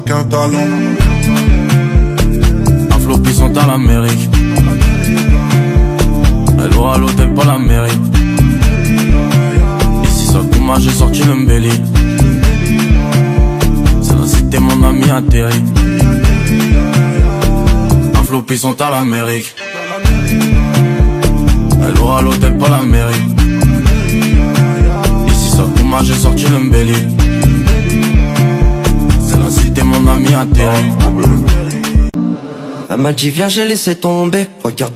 qu'un talent. Un flot puissant à l'Amérique. Elle aura l'hôtel, pas la mairie. Ici ça Kuma, j'ai sorti le mbelly. C'est la cité, mon ami atterri. Un flot puissant à l'Amérique. Elle aura l'hôtel, pas la mairie. Ici ça Kuma, j'ai sorti le mbelly. C'est la cité, mon ami atterri. Elle m'a dit viens, j'ai laissé tomber. Regarde